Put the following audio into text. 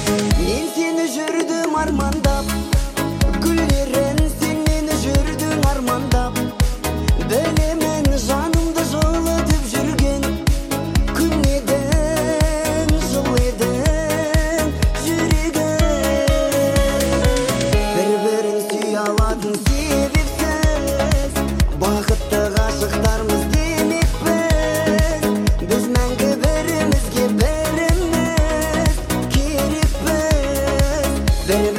Мен сені жүрдім армандап, гүлдерін сен мені жүрдің армандап. Білемін жанымды жылытып жүрген күн едің, жыл едің жүрегім. Бір-бірін сүй алатын себепсіз, бақытты ғашықтармыз демекпіз. Біз мәңгі бірімізге біріміз керекпіз.